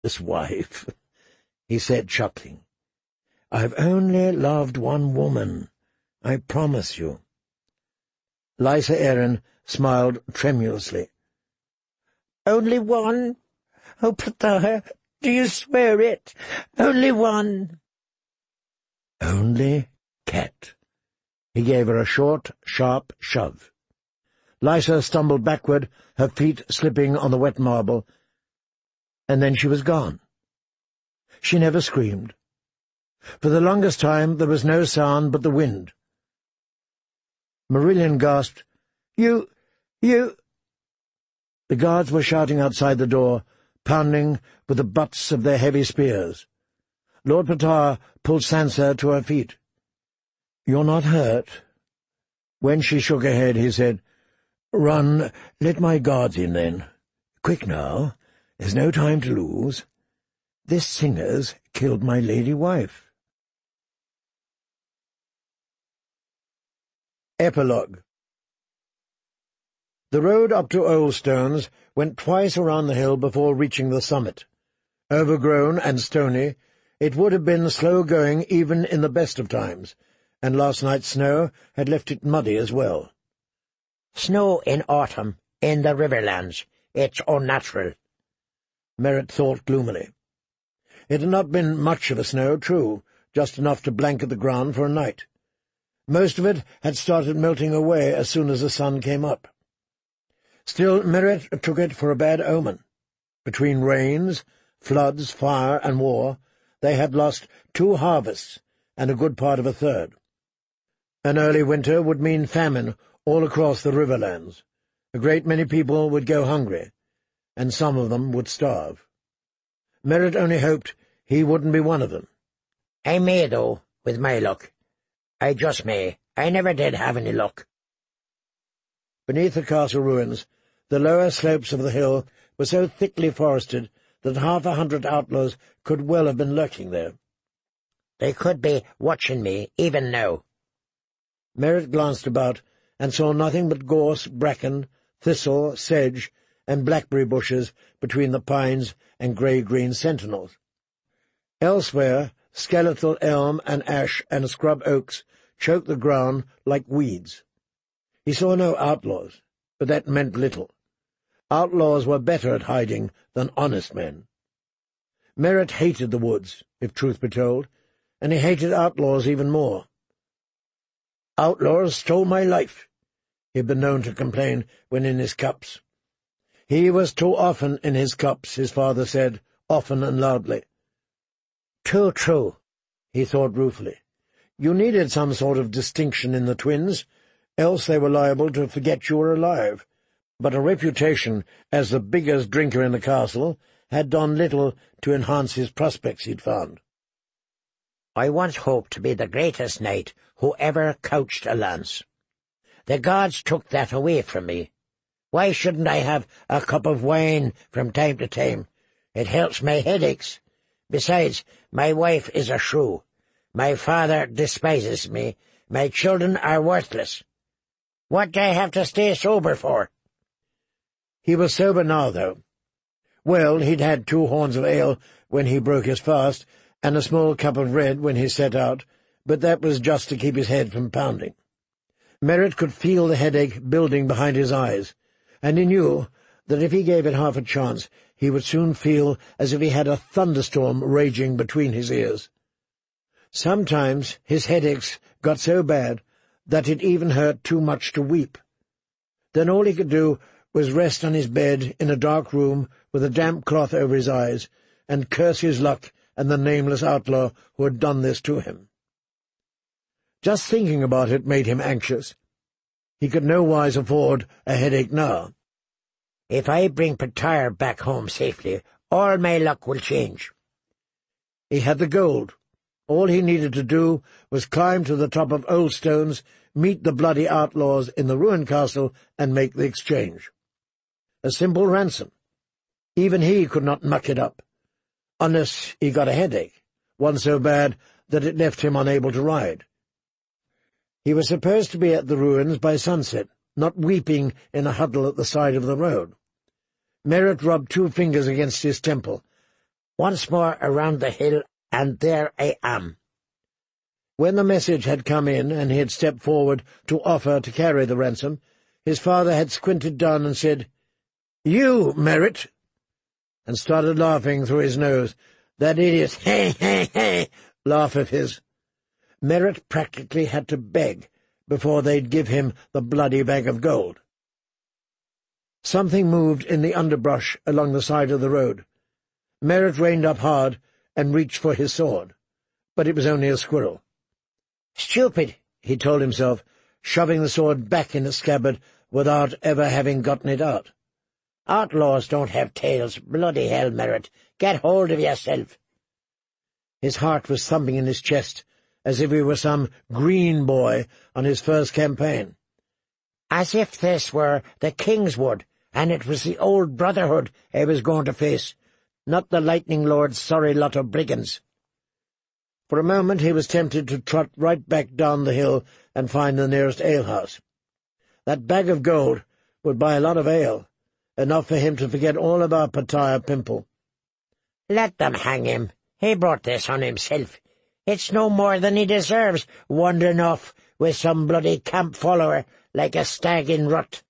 this wife," he said, chuckling. "I've only loved one woman, I promise you." Lysa Arryn smiled tremulously. "Only one? Oh, Ptah, do you swear it? Only one?" "Only Ket." He gave her a short, sharp shove. Lysa stumbled backward, her feet slipping on the wet marble, and then she was gone. She never screamed. For the longest time there was no sound but the wind. Marillion gasped, You... The guards were shouting outside the door, pounding with the butts of their heavy spears. Lord Ptah pulled Sansa to her feet. "You're not hurt?" When she shook her head, he said, "Run, let my guards in, then. Quick now, there's no time to lose. This singer's killed my lady wife." Epilogue. The road up to Oldstones went twice around the hill before reaching the summit. Overgrown and stony, it would have been slow going even in the best of times, and last night's snow had left it muddy as well. "Snow in autumn, in the Riverlands. It's unnatural," Merritt thought gloomily. It had not been much of a snow, true, just enough to blanket the ground for a night. Most of it had started melting away as soon as the sun came up. Still, Merritt took it for a bad omen. Between rains, floods, fire, and war, they had lost 2 harvests and a good part of a third. An early winter would mean famine all across the Riverlands. A great many people would go hungry, and some of them would starve. Merritt only hoped he wouldn't be one of them. "I may, though, with my luck. I just may. I never did have any luck." Beneath the castle ruins, the lower slopes of the hill were so thickly forested that 100 outlaws could well have been lurking there. "They could be watching me, even now." Merritt glanced about and saw nothing but gorse, bracken, thistle, sedge, and blackberry bushes between the pines and grey-green sentinels. Elsewhere, skeletal elm and ash and scrub oaks choked the ground like weeds. He saw no outlaws, but that meant little. Outlaws were better at hiding than honest men. Merritt hated the woods, if truth be told, and he hated outlaws even more. "Outlaws stole my life," he had been known to complain when in his cups. He was too often in his cups, his father said, often and loudly. Too true, he thought ruefully. You needed some sort of distinction in the twins, else they were liable to forget you were alive. But a reputation as the biggest drinker in the castle had done little to enhance his prospects, he'd found. "I once hoped to be the greatest knight who ever couched a lance. The gods took that away from me. Why shouldn't I have a cup of wine from time to time? It helps my headaches. Besides, my wife is a shrew. My father despises me. My children are worthless. What do I have to stay sober for?" He was sober now, though. Well, he'd had 2 horns of ale when he broke his fast, and a small cup of red when he set out, but that was just to keep his head from pounding. Merritt could feel the headache building behind his eyes, and he knew that if he gave it half a chance, he would soon feel as if he had a thunderstorm raging between his ears. Sometimes his headaches got so bad that it even hurt too much to weep. Then all he could do was rest on his bed in a dark room with a damp cloth over his eyes and curse his luck and the nameless outlaw who had done this to him. Just thinking about it made him anxious. He could nowise afford a headache now. If I bring Ptah back home safely, all my luck will change. He had the gold. All he needed to do was climb to the top of Oldstones, meet the bloody outlaws in the ruined castle, and make the exchange. A simple ransom. Even he could not muck it up, unless he got a headache, one so bad that it left him unable to ride. He was supposed to be at the ruins by sunset, not weeping in a huddle at the side of the road. Merritt rubbed 2 fingers against his temple. Once more around the hill, and there I am." When the message had come in, and he had stepped forward to offer to carry the ransom, his father had squinted down and said, "You, Merritt," and started laughing through his nose, that idiot hey laugh of his. Merritt practically had to beg before they'd give him the bloody bag of gold. Something moved in the underbrush along the side of the road. Merritt reined up hard and reached for his sword, but it was only a squirrel. "Stupid," he told himself, shoving the sword back in its scabbard without ever having gotten it out. "Outlaws don't have tails. Bloody hell, Merritt, get hold of yourself." His heart was thumping in his chest, as if he were some green boy on his first campaign. As if this were the Kingswood, and it was the old Brotherhood I was going to face, not the Lightning Lord's sorry lot of brigands. For a moment he was tempted to trot right back down the hill and find the nearest alehouse. That bag of gold would buy a lot of ale, enough for him to forget all about Ptah Pimple. "Let them hang him. He brought this on himself. It's no more than he deserves, wandering off with some bloody camp follower like a stag in rut."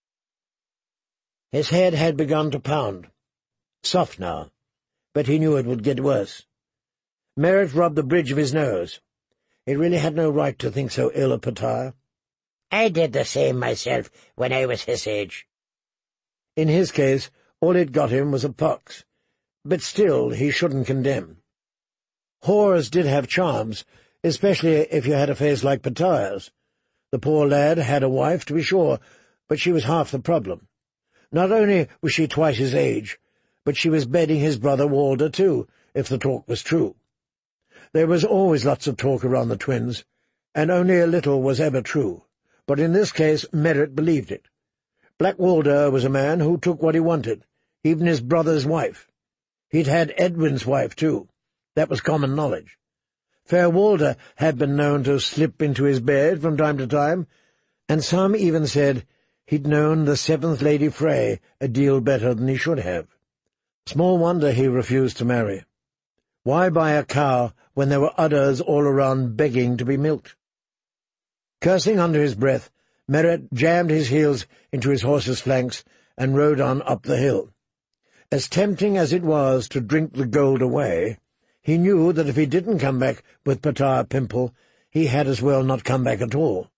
His head had begun to pound. Soft now, but he knew it would get worse. Merritt rubbed the bridge of his nose. He really had no right to think so ill of Ptah. "I did the same myself when I was his age." In his case, all it got him was a pox, but still he shouldn't condemn. Whores did have charms, especially if you had a face like Ptah's. The poor lad had a wife, to be sure, but she was half the problem. Not only was she twice his age, but she was bedding his brother Walder too, if the talk was true. There was always lots of talk around the twins, and only a little was ever true, but in this case Merritt believed it. Black Walder was a man who took what he wanted, even his brother's wife. He'd had Edwin's wife too. That was common knowledge. Fair Walder had been known to slip into his bed from time to time, and some even said he'd known the seventh Lady Frey a deal better than he should have. Small wonder he refused to marry. Why buy a cow when there were udders all around begging to be milked? Cursing under his breath, Merritt jammed his heels into his horse's flanks and rode on up the hill. As tempting as it was to drink the gold away, he knew that if he didn't come back with Ptah Pimple, he had as well not come back at all.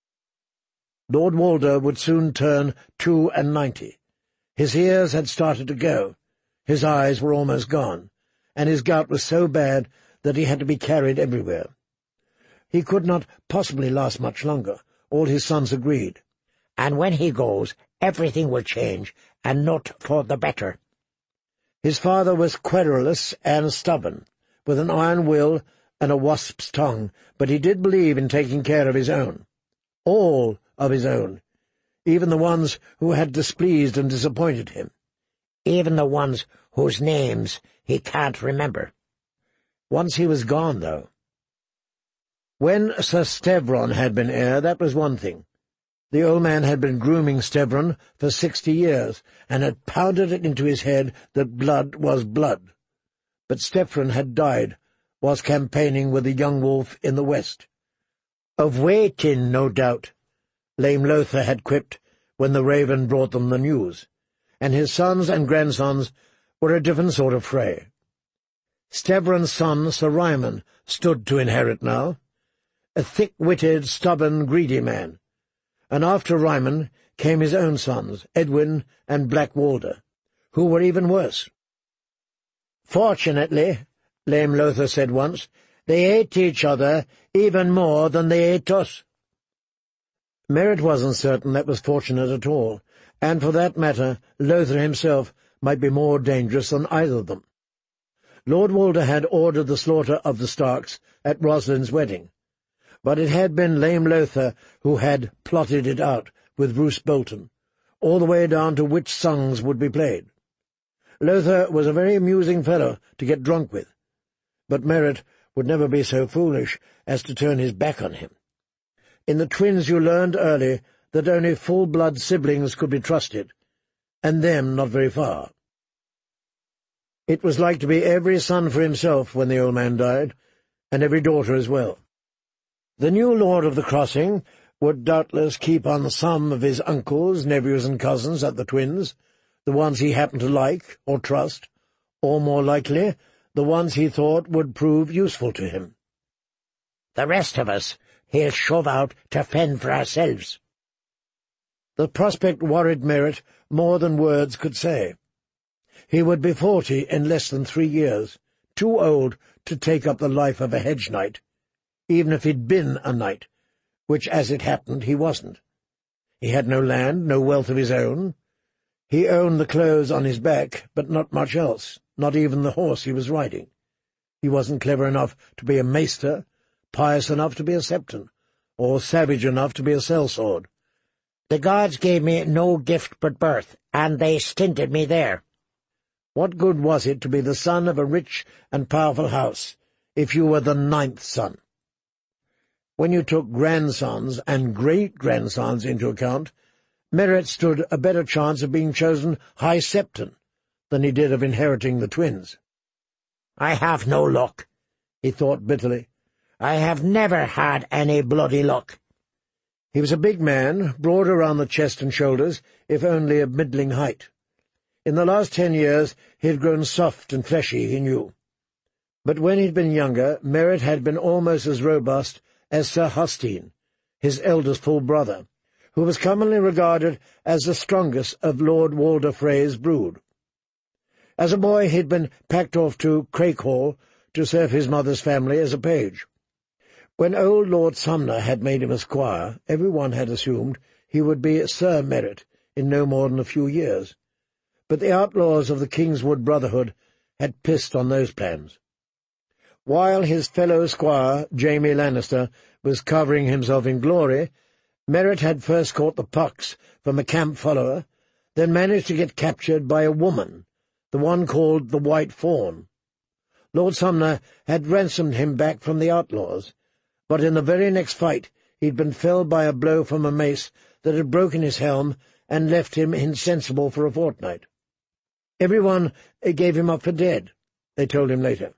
Lord Walder would soon turn 92. His ears had started to go, his eyes were almost gone, and his gout was so bad that he had to be carried everywhere. He could not possibly last much longer, all his sons agreed. "And when he goes, everything will change, and not for the better." His father was querulous and stubborn, with an iron will and a wasp's tongue, but he did believe in taking care of his own. All of his own, even the ones who had displeased and disappointed him. Even the ones whose names he can't remember. Once he was gone, though. When Sir Stevron had been heir, that was one thing. The old man had been grooming Stevron for 60 years, and had pounded it into his head that blood was blood. But Stevron had died whilst campaigning with the young wolf in the west. Of waiting, no doubt, Lame Lothar had quipped when the raven brought them the news, and his sons and grandsons were a different sort of fray. Stevron's son, Sir Ryman, stood to inherit now, a thick-witted, stubborn, greedy man, and after Ryman came his own sons, Edwin and Black Walder, who were even worse. "Fortunately," Lame Lothar said once, "they ate each other even more than they ate us." Merritt wasn't certain that was fortunate at all, and for that matter Lothar himself might be more dangerous than either of them. Lord Walder had ordered the slaughter of the Starks at Roslind's wedding, but it had been Lame Lothar who had plotted it out with Roose Bolton, all the way down to which songs would be played. Lothar was a very amusing fellow to get drunk with, but Merritt would never be so foolish as to turn his back on him. In the twins you learned early that only full-blood siblings could be trusted, and them not very far. It was like to be every son for himself when the old man died, and every daughter as well. The new lord of the crossing would doubtless keep on some of his uncles, nephews and cousins at the Twins, the ones he happened to like or trust, or more likely, the ones he thought would prove useful to him. The rest of us he'll shove out to fend for ourselves. The prospect worried Merritt more than words could say. He would be 40 in less than 3 years, too old to take up the life of a hedge knight, even if he'd been a knight, which, as it happened, he wasn't. He had no land, no wealth of his own. He owned the clothes on his back, but not much else, not even the horse he was riding. He wasn't clever enough to be a maester, pious enough to be a septon, or savage enough to be a sellsword. The gods gave me no gift but birth, and they stinted me there. What good was it to be the son of a rich and powerful house, if you were the 9th son? When you took grandsons and great-grandsons into account, Merritt stood a better chance of being chosen High Septon than he did of inheriting the Twins. I have no luck, he thought bitterly. I have never had any bloody luck. He was a big man, broad around the chest and shoulders, if only of middling height. In the last 10 years he had grown soft and fleshy, he knew. But when he'd been younger, Merritt had been almost as robust as Sir Hustine, his eldest full brother, who was commonly regarded as the strongest of Lord Walder Frey's brood. As a boy he'd been packed off to Craighall to serve his mother's family as a page. When old Lord Sumner had made him a squire, everyone had assumed he would be Sir Merritt in no more than a few years. But the outlaws of the Kingswood Brotherhood had pissed on those plans. While his fellow squire, Jaime Lannister, was covering himself in glory, Merritt had first caught the pox from a camp follower, then managed to get captured by a woman, the one called the White Fawn. Lord Sumner had ransomed him back from the outlaws, but in the very next fight he'd been felled by a blow from a mace that had broken his helm and left him insensible for a fortnight. Everyone gave him up for dead, they told him later.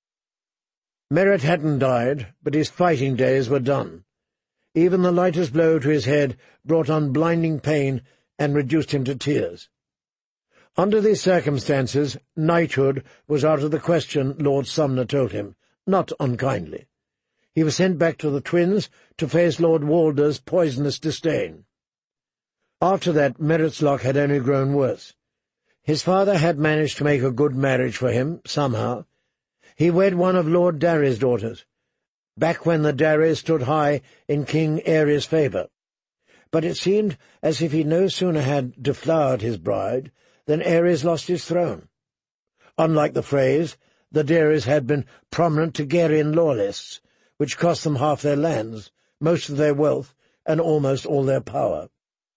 Merritt hadn't died, but his fighting days were done. Even the lightest blow to his head brought on blinding pain and reduced him to tears. Under these circumstances, knighthood was out of the question, Lord Sumner told him, not unkindly. He was sent back to the Twins to face Lord Walder's poisonous disdain. After that, Merritt's luck had only grown worse. His father had managed to make a good marriage for him, somehow. He wed one of Lord Darry's daughters, back when the Darrys stood high in King Aerys' favour. But it seemed as if he no sooner had deflowered his bride than Aerys lost his throne. Unlike the Freys, the Darrys had been prominent Targaryen law lists, which cost them half their lands, most of their wealth, and almost all their power.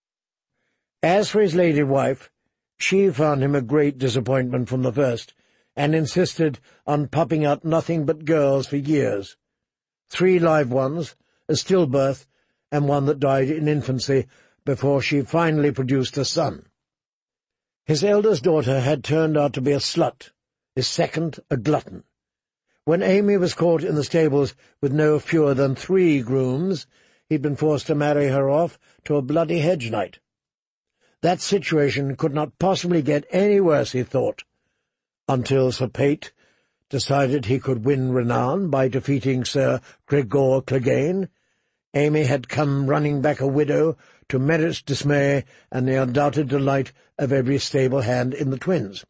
As for his lady wife, she found him a great disappointment from the first, and insisted on popping out nothing but girls for years. 3 live ones, a stillbirth, and one that died in infancy before she finally produced a son. His eldest daughter had turned out to be a slut, his second a glutton. When Amy was caught in the stables with no fewer than 3 grooms, he'd been forced to marry her off to a bloody hedge knight. That situation could not possibly get any worse, he thought, until Sir Pate decided he could win renown by defeating Sir Gregor Clegane. Amy had come running back a widow, to Merritt's dismay and the undoubted delight of every stable hand in the Twins.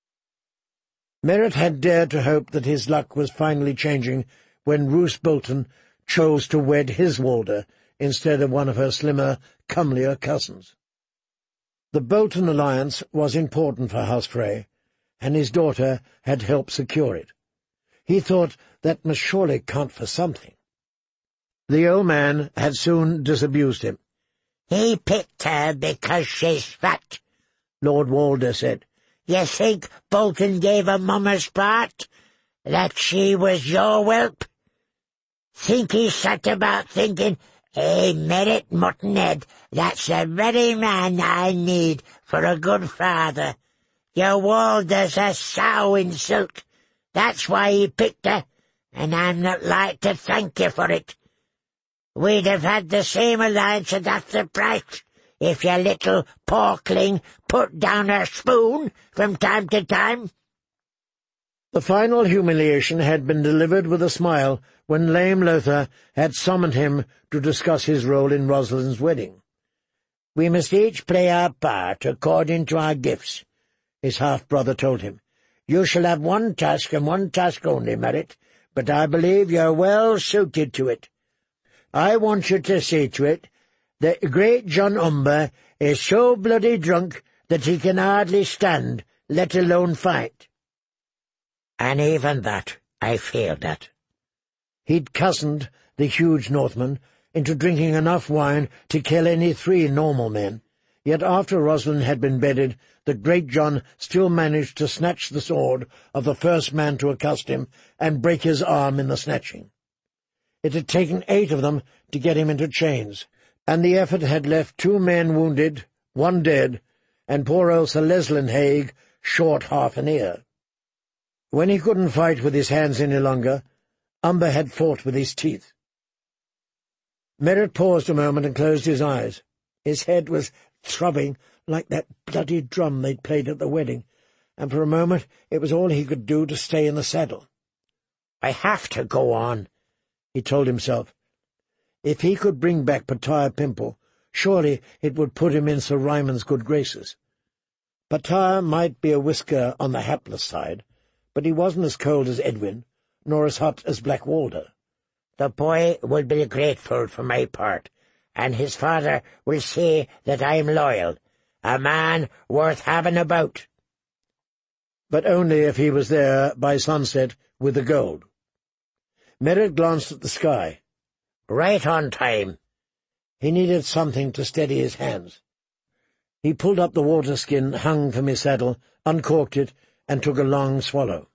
Merritt had dared to hope that his luck was finally changing when Roose Bolton chose to wed his Walder instead of one of her slimmer, comelier cousins. The Bolton alliance was important for House Frey, and his daughter had helped secure it. He thought that must surely count for something. The old man had soon disabused him. "He picked her because she's fat," Lord Walder said. "You think Bolton gave a mummer's part? That she was your whelp? Think he sat about thinking, 'Merritt Muttonhead, that's the very man I need for a good father. Your Walder's a sow in silk. That's why he picked her, and I'm not like to thank you for it. We'd have had the same alliance at Dr. Price if your little porkling put down her spoon from time to time. The final humiliation had been delivered with a smile when lame Lothar had summoned him to discuss his role in Rosalind's wedding. "We must each play our part according to our gifts," his half-brother told him. "You shall have one task and one task only, Merrit, but I believe you're well suited to it. I want you to see to it that great John Umber is so bloody drunk that he can hardly stand, let alone fight." "And even that I failed at." He'd cozened the huge Northman into drinking enough wine to kill any 3 normal men, yet after Rosalind had been bedded, the great John still managed to snatch the sword of the first man to accost him and break his arm in the snatching. It had taken 8 of them to get him into chains, and the effort had left 2 men wounded, 1 dead, and poor old Sir Leslin Haig short half an ear. When he couldn't fight with his hands any longer, Umber had fought with his teeth. Merrit paused a moment and closed his eyes. His head was throbbing like that bloody drum they'd played at the wedding, and for a moment it was all he could do to stay in the saddle. "I have to go on," he told himself. If he could bring back Petire Pimple, surely it would put him in Sir Ryman's good graces. Petire might be a whisker on the hapless side, but he wasn't as cold as Edwin, nor as hot as Black Walder. "The boy will be grateful for my part, and his father will say that I am loyal, a man worth having about." But only if he was there by sunset with the gold. Merrit glanced at the sky. Right on time. He needed something to steady his hands. He pulled up the water-skin hung from his saddle, uncorked it, and took a long swallow.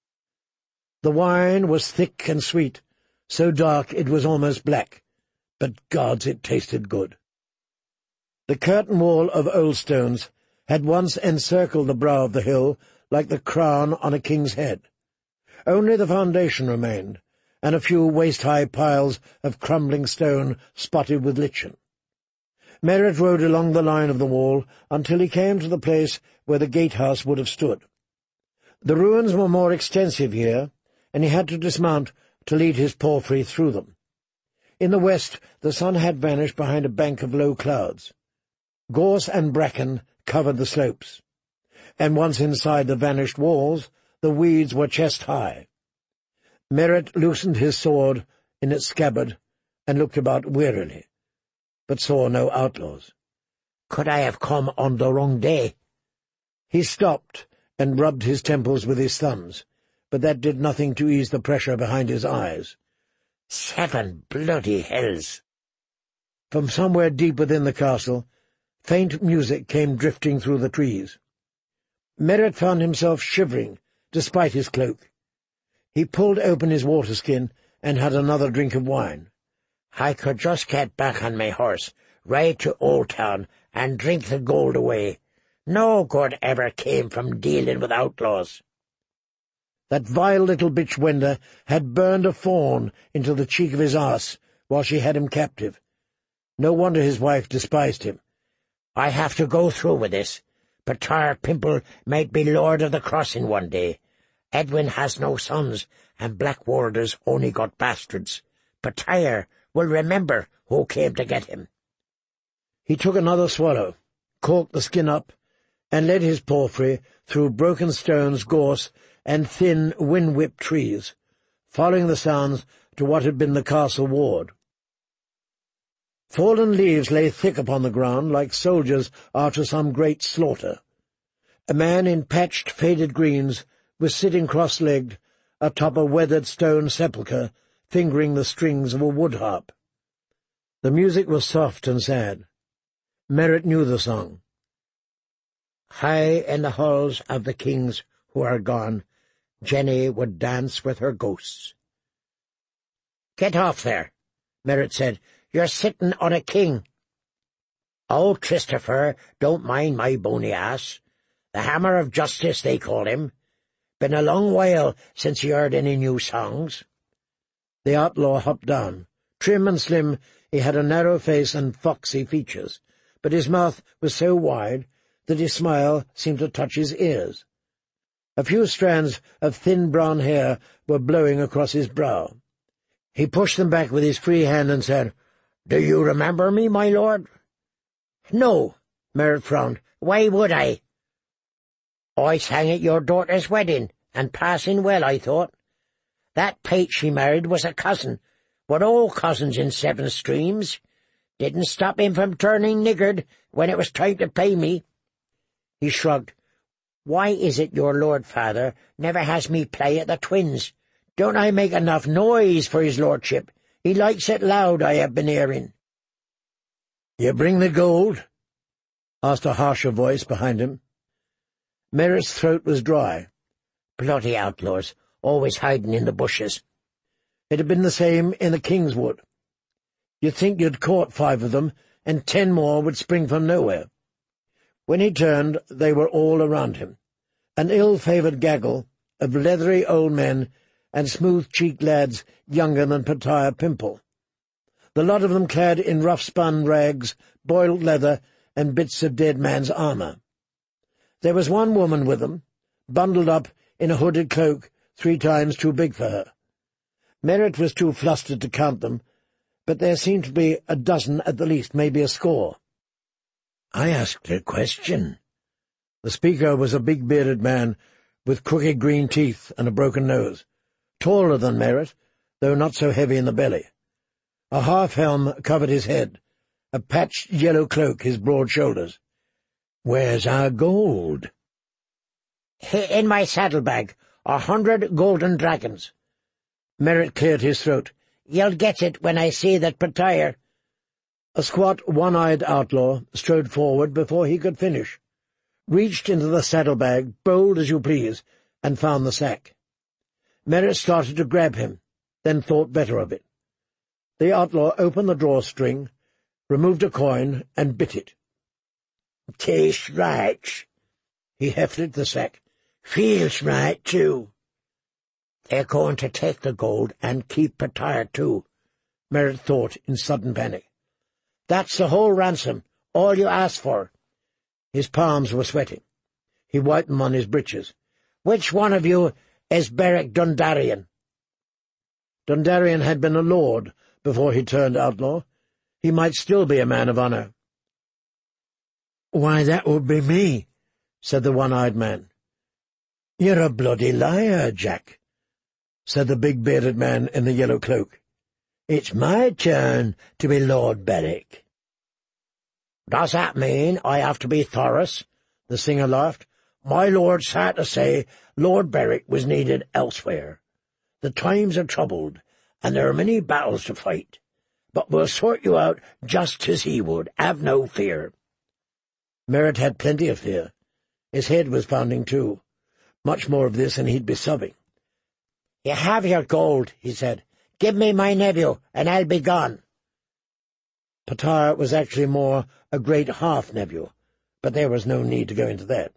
The wine was thick and sweet, so dark it was almost black, but gods, it tasted good. The curtain wall of old stones had once encircled the brow of the hill like the crown on a king's head. Only the foundation remained, and a few waist-high piles of crumbling stone spotted with lichen. Merrit rode along the line of the wall until he came to the place where the gatehouse would have stood. The ruins were more extensive here, and he had to dismount to lead his palfrey through them. In the west the sun had vanished behind a bank of low clouds. Gorse and bracken covered the slopes, and once inside the vanished walls the weeds were chest-high. Merrit loosened his sword in its scabbard and looked about wearily, but saw no outlaws. Could I have come on the wrong day? He stopped and rubbed his temples with his thumbs, but that did nothing to ease the pressure behind his eyes. 7 bloody hells! From somewhere deep within the castle, faint music came drifting through the trees. Merrit found himself shivering, despite his cloak. He pulled open his water-skin and had another drink of wine. I could just get back on my horse, ride to Old Town, and drink the gold away. No good ever came from dealing with outlaws. That vile little bitch Wenda had burned a thorn into the cheek of his arse while she had him captive. No wonder his wife despised him. I have to go through with this. Petire Pimple might be Lord of the Crossing one day. Edwin has no sons, and Black Walder's only got bastards. Petire will remember who came to get him. He took another swallow, corked the skin up, and led his palfrey through broken stones, gorse, and thin, wind-whipped trees, following the sounds to what had been the castle ward. Fallen leaves lay thick upon the ground like soldiers after some great slaughter. A man in patched, faded greens was sitting cross-legged atop a weathered stone sepulchre, fingering the strings of a wood-harp. The music was soft and sad. Merrit knew the song. High in the halls of the kings who are gone, Jenny would dance with her ghosts. Get off there, Merrit said. You're sitting on a king. Oh, Christopher, don't mind my bony ass. The Hammer of Justice, they call him. Been a long while since he heard any new songs. The outlaw hopped down. Trim and slim, he had a narrow face and foxy features, but his mouth was so wide that his smile seemed to touch his ears. A few strands of thin brown hair were blowing across his brow. He pushed them back with his free hand and said, "Do you remember me, my lord?" "No," Merritt frowned. "Why would I?" "I sang at your daughter's wedding, and passing well, I thought. That pate she married was a cousin. We're all cousins in Seven Streams. Didn't stop him from turning niggard when it was time to pay me." He shrugged. "Why is it your lord father never has me play at the Twins? Don't I make enough noise for his lordship? He likes it loud, I have been hearing." "You bring the gold?" asked a harsher voice behind him. Merritt's throat was dry. Bloody outlaws, always hiding in the bushes. It had been the same in the Kingswood. You'd think you'd caught 5 of them, and 10 more would spring from nowhere. When he turned, they were all around him, an ill-favoured gaggle of leathery old men and smooth-cheeked lads younger than Petire Pimple, the lot of them clad in rough-spun rags, boiled leather, and bits of dead man's armour. There was one woman with them, bundled up in a hooded cloak 3 times too big for her. Merritt was too flustered to count them, but there seemed to be a dozen at the least, maybe a score. "I asked a question." The speaker was a big bearded man with crooked green teeth and a broken nose, taller than Merritt, though not so heavy in the belly. A half-helm covered his head, a patched yellow cloak his broad shoulders. "Where's our gold?" "In my saddlebag, 100 golden dragons." Merritt cleared his throat. "You'll get it when I see that Petire—" A squat, one-eyed outlaw strode forward before he could finish, reached into the saddlebag, bold as you please, and found the sack. Merritt started to grab him, then thought better of it. The outlaw opened the drawstring, removed a coin, and bit it. "Tastes right." He hefted the sack. "Feels right, too." "They're going to take the gold and keep Petire, too," Merritt thought in sudden panic. "That's the whole ransom, all you asked for." His palms were sweating. He wiped them on his breeches. "Which one of you is Beric Dondarrion?" Dondarrion had been a lord before he turned outlaw. He might still be a man of honour. "Why, that would be me," said the one-eyed man. "You're a bloody liar, Jack," said the big bearded man in the yellow cloak. "It's my turn to be Lord Beric." "Does that mean I have to be Thoros?" the singer laughed. "My lord sad to say Lord Beric was needed elsewhere. The times are troubled, and there are many battles to fight. But we'll sort you out just as he would, have no fear." Merritt had plenty of fear. His head was pounding too. Much more of this and he'd be sobbing. "You have your gold," he said. "Give me my nephew, and I'll be gone." Petire was actually more a great half-nephew, but there was no need to go into that.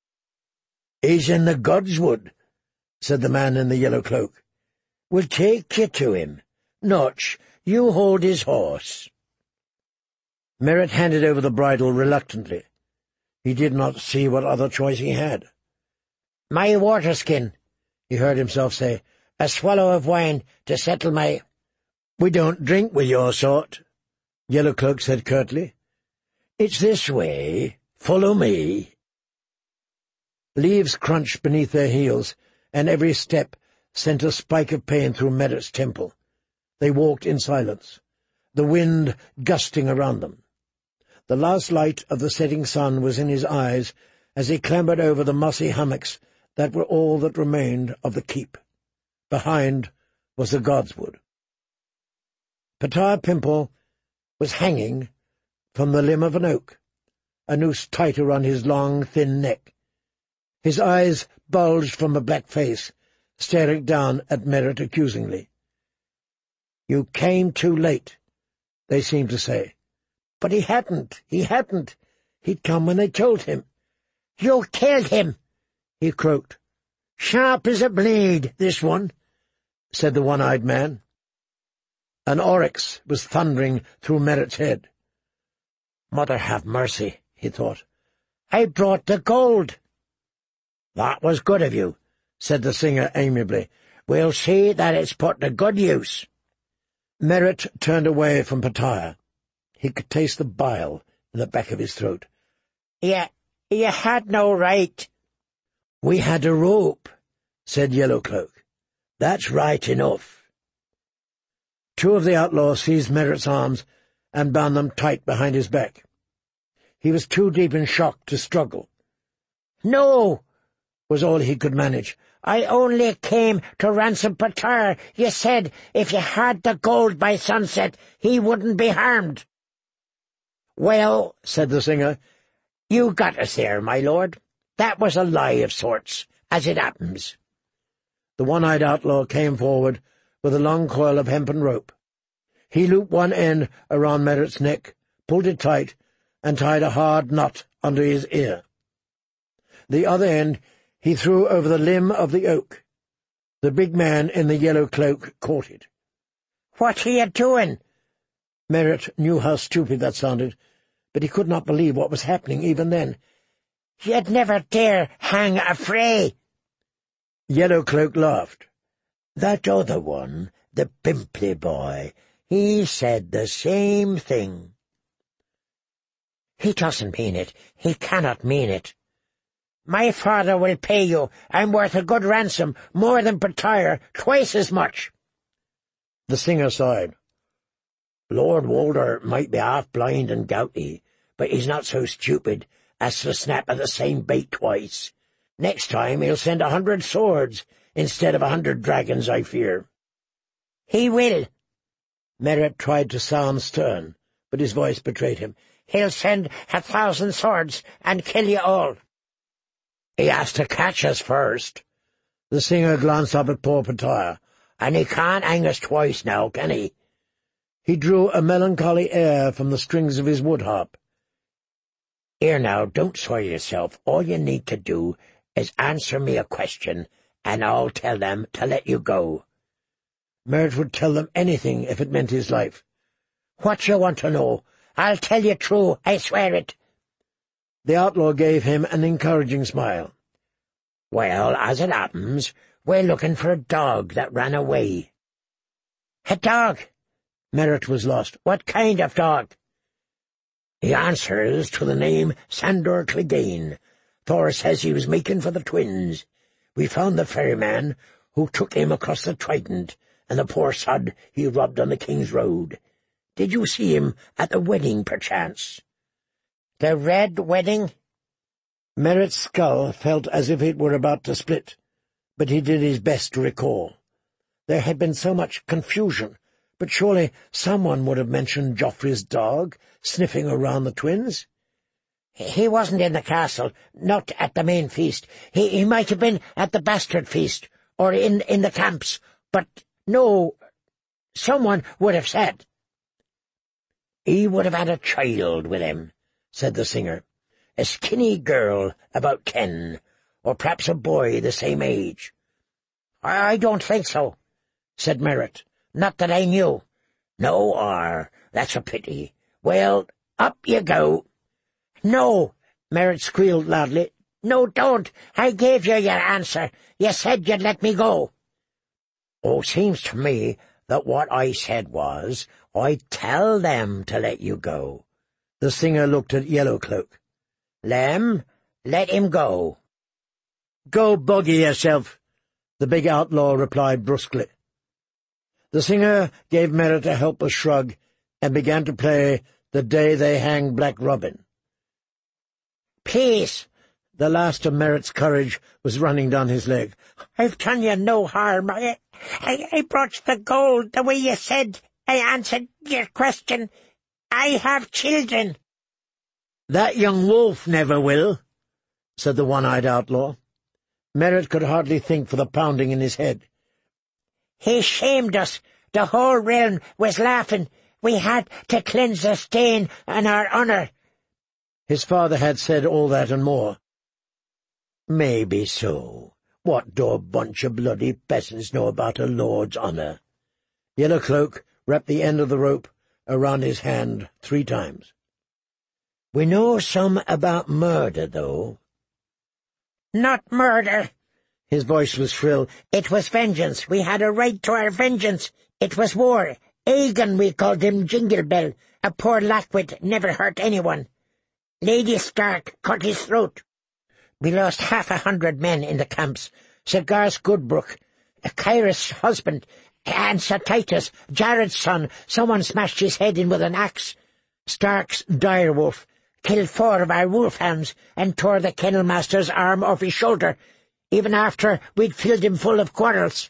"He's in the Godswood," said the man in the yellow cloak. "We'll take you to him. Notch, you hold his horse." Merritt handed over the bridle reluctantly. He did not see what other choice he had. "My waterskin," he heard himself say. "A swallow of wine to settle my—" "We don't drink with your sort," Yellow Cloak said curtly. "It's this way. Follow me." Leaves crunched beneath their heels, and every step sent a spike of pain through Merritt's temple. They walked in silence, the wind gusting around them. The last light of the setting sun was in his eyes as he clambered over the mossy hummocks that were all that remained of the keep. Behind was the Godswood. Petire Pimple was hanging from the limb of an oak, a noose tight around his long, thin neck. His eyes bulged from a black face, staring down at Merritt accusingly. "You came too late," they seemed to say. "But he hadn't. He'd come when they told him." "You killed him," he croaked. "Sharp as a blade, this one," said the one-eyed man. An oryx was thundering through Merritt's head. "Mother have mercy," he thought. "I brought the gold." "That was good of you," said the singer amiably. "We'll see that it's put to good use." Merritt turned away from Petaiah. He could taste the bile in the back of his throat. You had no right." "We had a rope," said Yellowcloak. "That's right enough." Two of the outlaws seized Merritt's arms and bound them tight behind his back. He was too deep in shock to struggle. "No," was all he could manage. "I only came to ransom Petaiah. You said if you had the gold by sunset, he wouldn't be harmed." "Well," said the singer, "you got us there, my lord. That was a lie of sorts, as it happens." The one-eyed outlaw came forward with a long coil of hempen rope. He looped one end around Merritt's neck, pulled it tight, and tied a hard knot under his ear. The other end he threw over the limb of the oak. The big man in the yellow cloak caught it. "What are you doing?" Merritt knew how stupid that sounded, but he could not believe what was happening even then. "You'd never dare hang a fray." Yellowcloak laughed. "That other one, the pimply boy, he said the same thing." "He doesn't mean it. He cannot mean it." "My father will pay you. I'm worth a good ransom, more than Petaiah, twice as much." The singer sighed. "Lord Walter might be half-blind and gouty, but he's not so stupid as to snap at the same bait twice. Next time he'll send 100 swords instead of 100 dragons, I fear." "He will." Merritt tried to sound stern, but his voice betrayed him. "He'll send 1,000 swords and kill you all." "He has to catch us first." The singer glanced up at poor Petaiah. "And he can't hang us twice now, can he?" He drew a melancholy air from the strings of his wood-harp. "Here now, don't soil yourself. All you need to do is answer me a question, and I'll tell them to let you go." Merritt would tell them anything if it meant his life. "What you want to know? I'll tell you true, I swear it." The outlaw gave him an encouraging smile. "Well, as it happens, we're looking for a dog that ran away." "A dog?" Merritt was lost. "What kind of dog?" "He answers to the name Sandor Clegane. Thor says he was making for the twins. We found the ferryman who took him across the Trident, and the poor sod he robbed on the King's Road. Did you see him at the wedding, perchance?" "The Red Wedding?" Merritt's skull felt as if it were about to split, but he did his best to recall. There had been so much confusion, but surely someone would have mentioned Joffrey's dog sniffing around the twins. "He wasn't in the castle, not at the main feast. He might have been at the bastard feast, or in the camps, but no, someone would have said." "He would have had a child with him," said the singer. "A skinny girl about 10, or perhaps a boy the same age." "I don't think so," said Merritt. "Not that I knew." "No, that's a pity. Well, up you go." "No," Merritt squealed loudly. "No, don't. I gave you your answer. You said you'd let me go." "Oh, seems to me that what I said was, I'd tell them to let you go." The singer looked at Yellowcloak. "Lem, let him go." "Go buggy yourself," the big outlaw replied brusquely. The singer gave Merritt a helpless shrug and began to play "The Day They Hang Black Robin." "Please," the last of Merritt's courage was running down his leg. "I've done you no harm. I brought the gold the way you said. I answered your question. I have children." "That young wolf never will," said the one-eyed outlaw. Merritt could hardly think for the pounding in his head. "He shamed us. The whole realm was laughing. We had to cleanse the stain on our honour." His father had said all that and more. Maybe so. What do a bunch of bloody peasants know about a lord's honour? Yellow Cloak wrapped the end of the rope around his hand 3 times. We know some about murder, though. Not murder. His voice was shrill. It was vengeance. We had a right to our vengeance. It was war. Aegon, we called him Jingle Bell. A poor lackwit never hurt anyone. Lady Stark cut his throat. We lost 100 men in the camps. Sir Garth Goodbrook, Kyrith's husband, and Sir Titus, Jared's son. Someone smashed his head in with an axe. Stark's direwolf killed 4 of our wolfhounds and tore the kennel-master's arm off his shoulder, even after we'd filled him full of quarrels.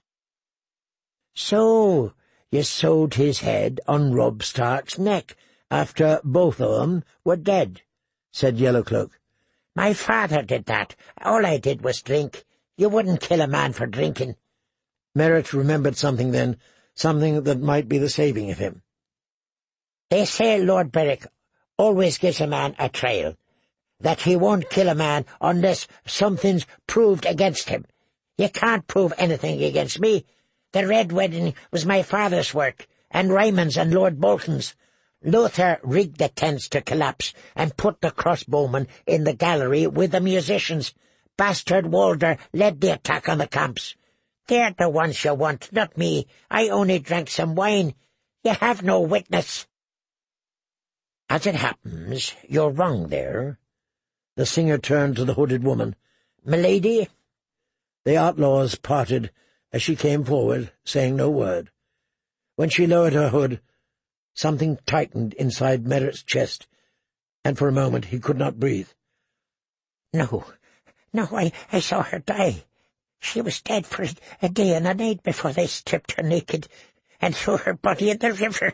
So you sewed his head on Robb Stark's neck after both of them were dead, said Yellow Cloak. My father did that. All I did was drink. You wouldn't kill a man for drinking. Merritt remembered something then, something that might be the saving of him. They say Lord Beric always gives a man a trail, that he won't kill a man unless something's proved against him. You can't prove anything against me. The Red Wedding was my father's work, and Rymon's and Lord Bolton's. Lothar rigged the tents to collapse and put the crossbowmen in the gallery with the musicians. Bastard Walder led the attack on the camps. They're the ones you want, not me. I only drank some wine. You have no witness. As it happens, you're wrong there. The singer turned to the hooded woman. Milady? The outlaws parted as she came forward, saying no word. When she lowered her hood, something tightened inside Merritt's chest, and for a moment he could not breathe. No, I saw her die. She was dead for a day and a night before they stripped her naked and threw her body in the river.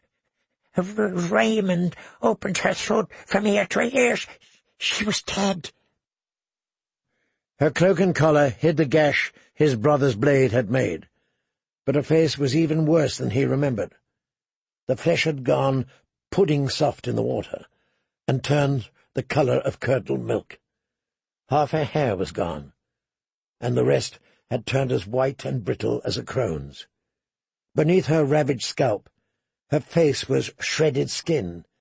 Raymond opened her throat from ear to ear. She was dead. Her cloak and collar hid the gash his brother's blade had made, but her face was even worse than he remembered. The flesh had gone pudding soft in the water, and turned the colour of curdled milk. Half her hair was gone, and the rest had turned as white and brittle as a crone's. Beneath her ravaged scalp, her face was shredded skin